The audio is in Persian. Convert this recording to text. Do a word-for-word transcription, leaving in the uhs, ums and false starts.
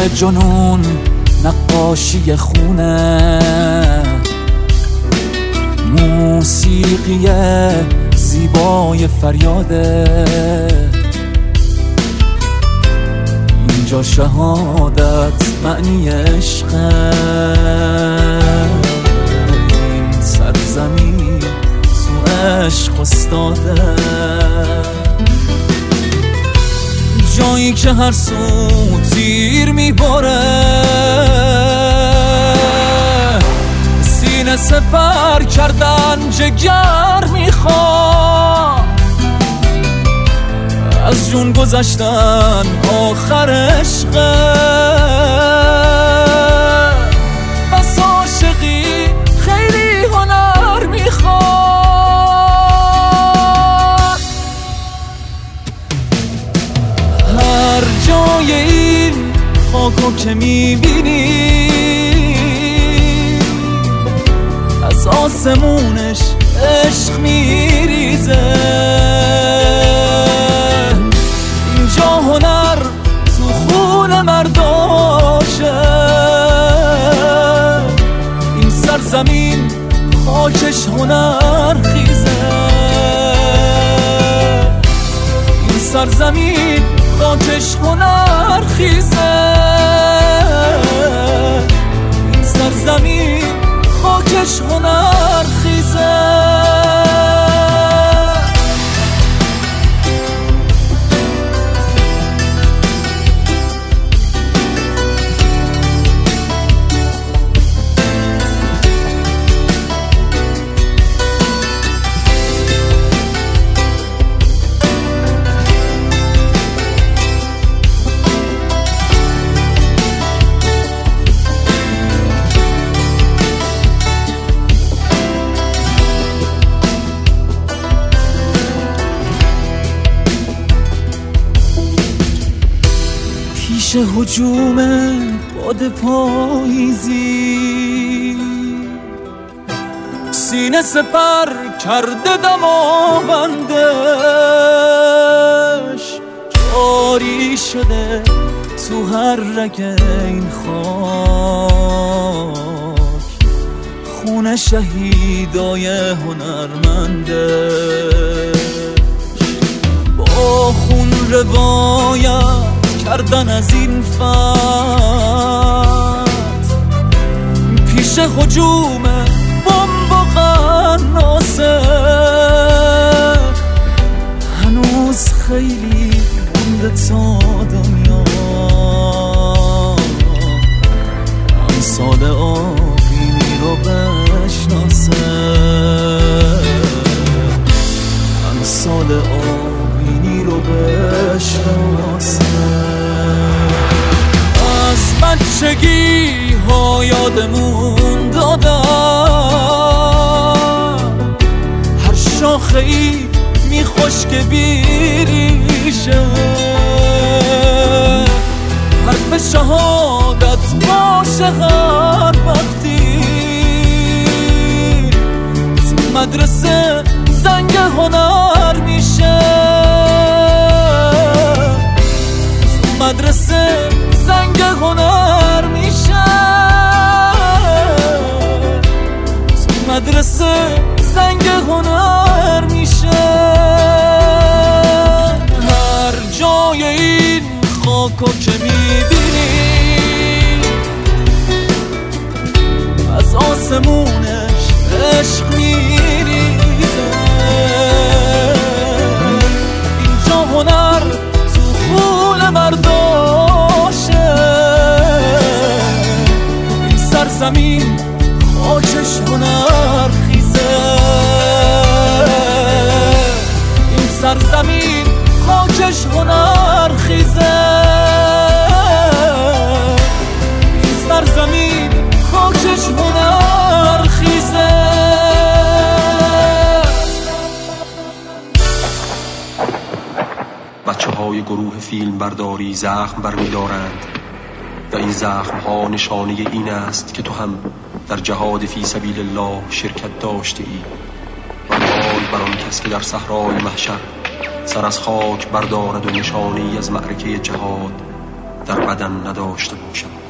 جنون نقاشی خونه، موسیقی زیبای فریاده. اینجا شهادت معنی عشقه، این سرزمین تو عشق استاده. جایی که هر سو تیر میباره، سینه سپر کردن جگر میخواد، از جون گذشتن آخر عشقه. بس عاشقی خیلی هنر میخواد. هر جای این خاکو که میبینی، از آسمونش عشق میریزه. اینجا هنر تو خون مرداشه، این سرزمین خاکش هنر خیزه. این سرزمین خاکش هنر خیزه. این سرزمین خاکش هنر خیزه. پیش هجوم باد پاییزی، سینه سپر کرده دماوندش. جاری شده تو هر رگ این خاک، خون شهیدای هنرمندش. با خون روایت کردن از این فتح، پیش هجوم بمب و قناصه. هنوز خیلی مونده تا دنیا امثال آبینی رو بشناسه. امثال آبینی رو بشناسه. از بچگی ها یادمون دادن، هر شاخه ای میخوش که بیریشه. حرف شهادت باشه هر وقتی تو مدرسه زنگ هنر میشه. تو مدرسه زنگ هنر میشه. تو مدرسه زنگ هنر میشه. هر جای این خاکو که میبینی، از آسمونش عشق میریزه. اینجا هنر تو خون مرداشه، این سرزمین خاکش هنر خیزه. این سرزمین خاکش هنر خیزه. این سرزمین خاکش هنر خیزه. بچه های گروه فیلم برداری زخم برمی‌دارند و این زخم ها نشانه این است که تو هم در جهاد فی سبیل الله شرکت داشته ای. و حال بر آن کس که در صحرای محشر سر از خاک بردارد و نشانه ای از معرکه جهاد در بدن نداشته باشم.